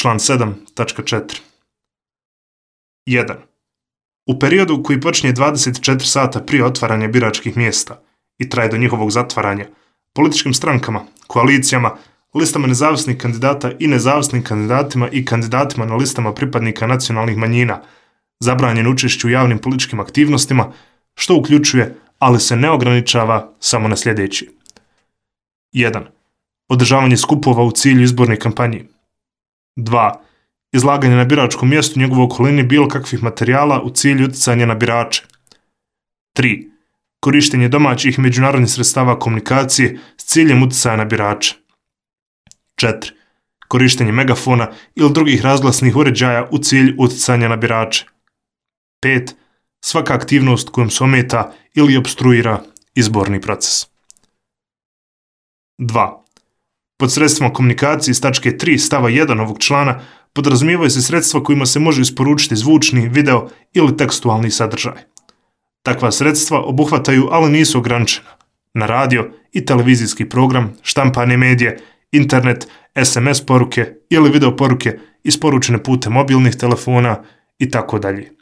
Član 7.4. 1. U periodu koji počinje 24 sata prije otvaranja biračkih mjesta i traje do njihovog zatvaranja, političkim strankama, koalicijama, listama nezavisnih kandidata i nezavisnim kandidatima i kandidatima na listama pripadnika nacionalnih manjina zabranjeno učešće u javnim političkim aktivnostima, što uključuje, ali se ne ograničava, samo na sljedeći. 1. Održavanje skupova u cilju izborne kampanje. 2. Izlaganje na biračkom mjestu u njegovoj okolini bilo kakvih materijala u cilju utjecanja na birače. 3. Korištenje domaćih i međunarodnih sredstava komunikacije s ciljem utjecaja na birače. 4. Korištenje megafona ili drugih razglasnih uređaja u cilju utjecanja na birače. 5. Svaka aktivnost kojom se ometa ili opstruira izborni proces. 2. Pod sredstvima komunikacije iz tačke 3 stava 1 ovog člana podrazumijevaju se sredstva kojima se može isporučiti zvučni, video ili tekstualni sadržaj. Takva sredstva obuhvataju, ali nisu ograničena, na radio i televizijski program, štampane medije, internet, SMS poruke ili video poruke isporučene putem mobilnih telefona itd.